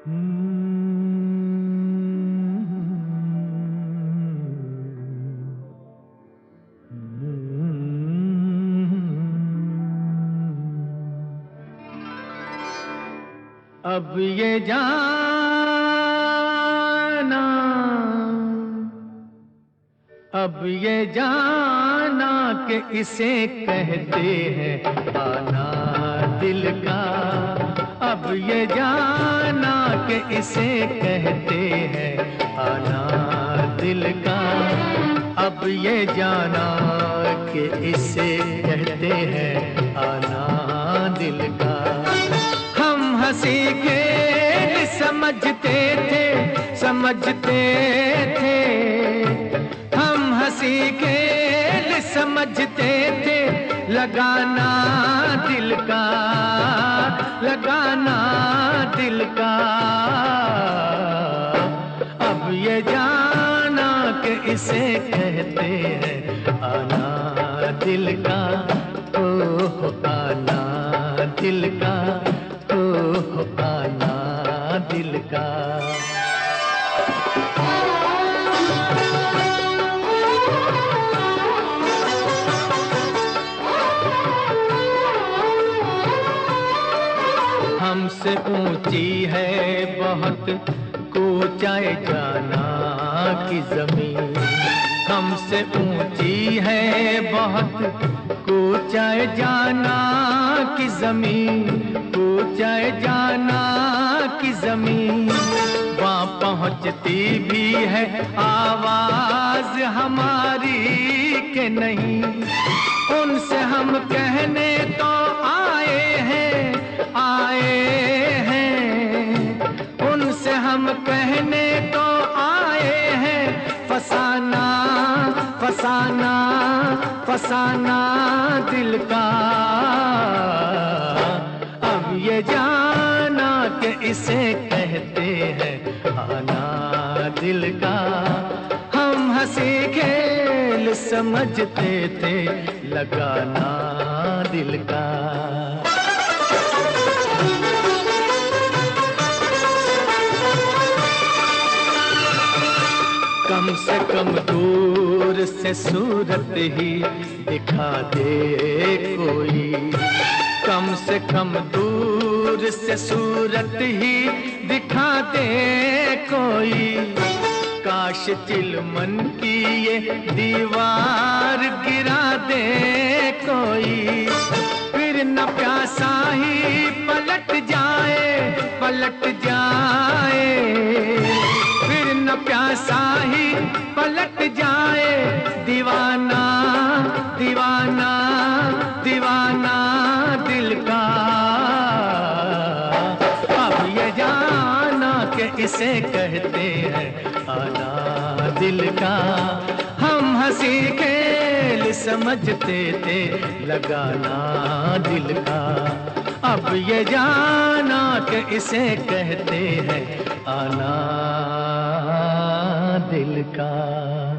अब ये जाना, अब ये जाना कि इसे कहते हैं आना दिल का। अब ये जाना कि इसे कहते हैं आना दिल का। अब ये जाना कि इसे कहते हैं आना दिल का। हम हंसी खेल समझते थे, समझते थे। हम हंसी खेल समझते थे, लगाना दिल का, लगाना दिल का। अब ये जाना कि इसे कहते हैं आना दिल का। ओह आना दिल का, ओह आना दिल का। हमसे ऊंची है बहुत ऊंचाई जाना की जमीन। हमसे ऊंची है बहुत ऊंचाई जाना की जमीन, ऊंचाई जाना की जमीन। वहाँ पहुँचती भी है आवाज हमारी के नहीं। उनसे हम कहने तो आए हैं, आए हैं। उनसे हम कहने तो आए हैं, फसाना, फसाना, फसाना दिल का। अब ये जाना कि इसे कहते हैं आना दिल का। हम हंसी खेल समझते थे, लगाना दिल का। कम से कम दूर से सूरत ही दिखा दे कोई। कम से कम दूर से सूरत ही दिखा दे कोई। काश चिलमन की ये दीवार गिरा दे कोई। फिर न प्यासा ही पलट जाए, पलट जाए। फिर न प्यासा ही पलट जाए, दीवाना, दीवाना, दीवाना दिल का। अब ये जाना कि इसे कहते हैं आना दिल का। हम हंसी खेल समझते थे, लगाना दिल का। अब ये जाना कि इसे कहते हैं आना दिल का।